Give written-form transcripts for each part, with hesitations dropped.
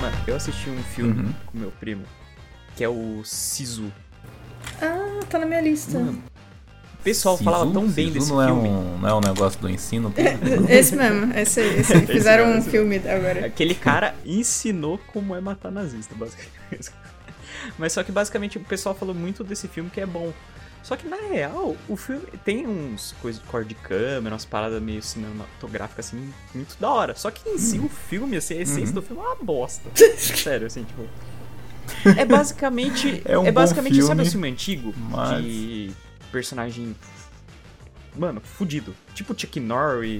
Mano, eu assisti um filme Uhum. com meu primo, que é o Sisu. Ah, tá na minha lista. Mano, o pessoal falava tão bem desse não filme. Não é um negócio do ensino? Tudo? Esse mesmo, esse aí. Fizeram um mesmo. filme agora. Aquele cara ensinou como é matar nazista, basicamente. Mas só que basicamente o pessoal falou muito desse filme que é bom. Só que na real, o filme tem uns coisas de cor de câmera, umas paradas meio cinematográficas assim, muito da hora. Só que em si o filme, assim, a essência do filme é uma bosta. Sério, assim, tipo. É basicamente. É um bom basicamente, filme, sabe o filme antigo? mas- De personagem. Mano, fudido. Tipo Chuck Norris,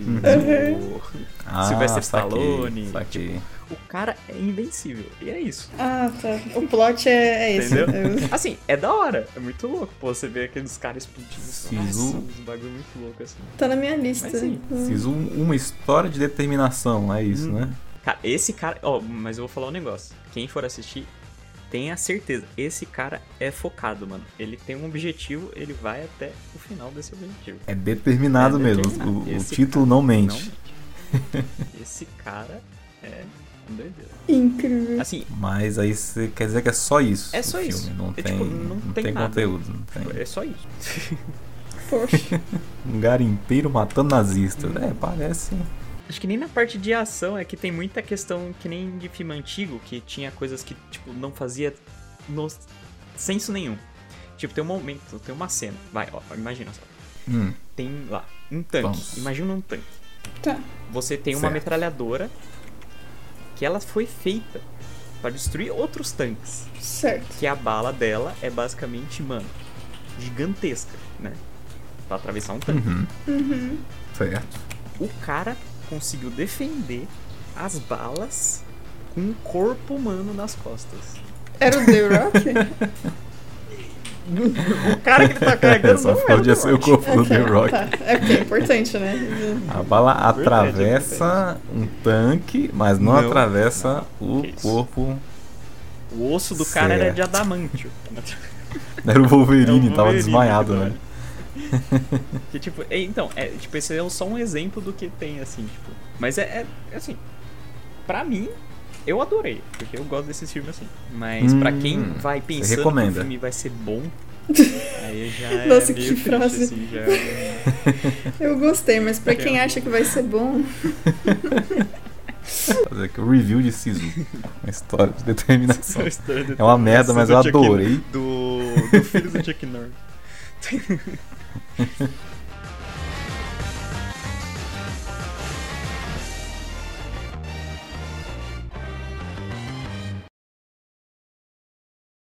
o Sylvester Stallone. Saquei. O cara é invencível. E é isso. Ah, tá. O plot é esse. Entendeu? Assim, é da hora. É muito louco, pô. Você vê aqueles caras explodindo. Sisu. Nossa, uns bagulho muito louco, assim. Tá na minha lista. Mas sim. Preciso uma história de determinação, é isso, né? Cara, esse cara... Ó, mas eu vou falar um negócio. Quem for assistir, tenha certeza. Esse cara é focado, mano. Ele tem um objetivo, ele vai até o final desse objetivo. É determinado É mesmo. determinado. O Esse título cara não mente. Esse cara é um doideira. Incrível. Assim, Mas aí você quer dizer que é só isso. É o só filme. isso. Não É, tem, tipo, não tem nada. conteúdo. Não tem. é só isso. Poxa. Um garimpeiro matando nazistas. É, parece. Acho que nem na parte de ação é que tem muita questão que nem de filme antigo, que tinha coisas que, tipo, não fazia senso nenhum. Tipo, tem um momento, tem uma cena. Vai, ó, imagina só. Tem lá, um tanque. Vamos. Imagina um tanque. Tá. Você tem uma Certo. metralhadora que ela foi feita pra destruir outros tanques. Certo. Que a bala dela é basicamente, mano, gigantesca, né? Pra atravessar um tanque. Certo. O cara conseguiu defender as balas com um corpo humano nas costas. Era o The Rock? O cara que ele tá carregando Só não era o podia The ser o Rock. corpo do The Ok, Rock. Tá. É porque é importante, né? A bala atravessa um tanque, mas não Não. atravessa o Que isso. corpo. O osso do cara era de Certo. adamantio. Era o Wolverine, É o tava Wolverine, desmaiado, que né? Que, tipo, então, tipo, esse é só um exemplo do que tem, assim, tipo. Mas assim, pra mim, eu adorei, porque eu gosto desses filmes assim. Mas pra quem vai pensando que o recomenda. filme vai ser bom, aí já é Nossa, meio que triste, frase. assim, já é... Eu gostei, mas pra quem acha que vai ser bom. Fazer aqui o review de Sisu. Uma história de determinação. Essa história de É uma merda, mas do eu Chuck- adorei. Do filho do Chuck Norris.